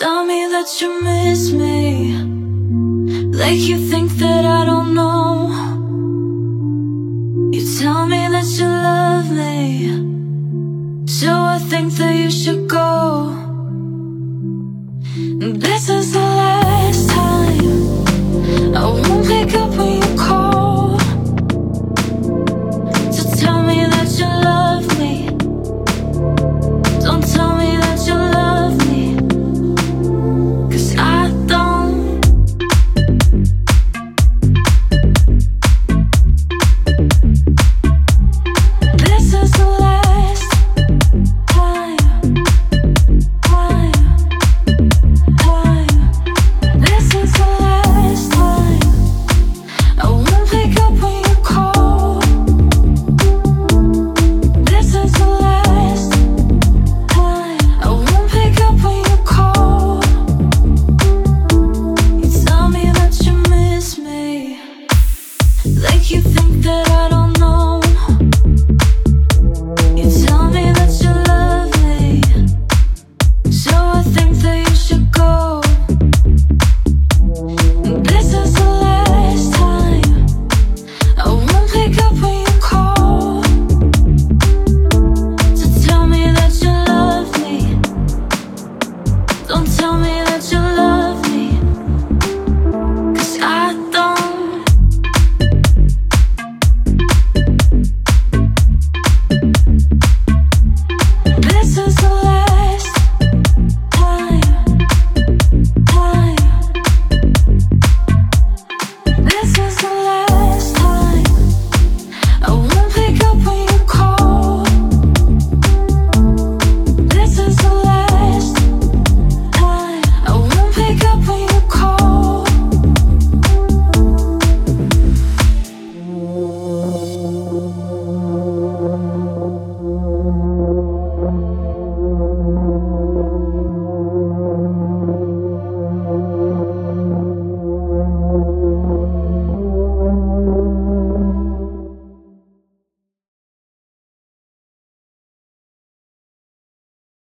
Tell me that you miss me, like you think that I don't know. You tell me that you love me, so I think that you should go. This is